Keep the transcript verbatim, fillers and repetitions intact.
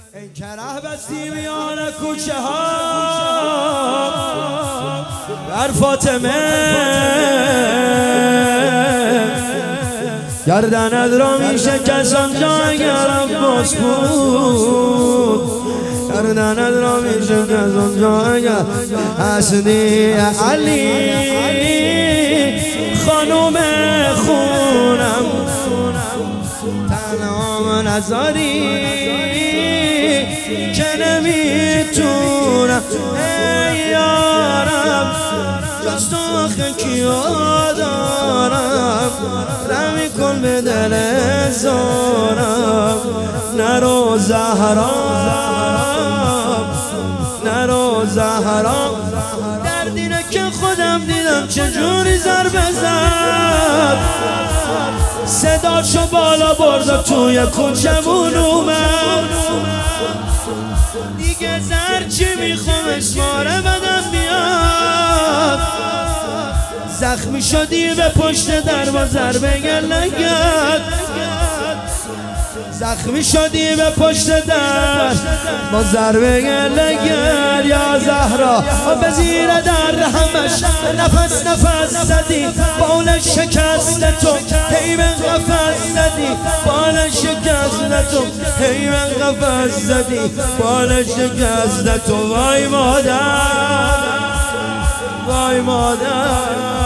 این کره بستی میان کوچه ها بر فاطمه گردنت را میشه کسان جا اگر عباس بود گردنت را میشه کسان جا اگر حسنی علی خانوم خونم تنها نذاری که نمیتونم ای یارم جز تو آخه کیا دارم رمی کن به دل زارم نرو زهرام نرو زهرام دردینه که خودم دیدم چجوری ضربه زد صداشو بالا برد توی کوچمون اومد دیگه زرچی میخوام اسماره بدم بیاد زخمی شدی به پشت در با ضربه لگد زخمی شدی به پشت در با ضربه لگد یا زهرا به زیر در همش نفس نفس زدی بال شکست تو هی من قفص زدی بال شکست تو هی من قفص زدی بال شکست تو وای مادر وای مادر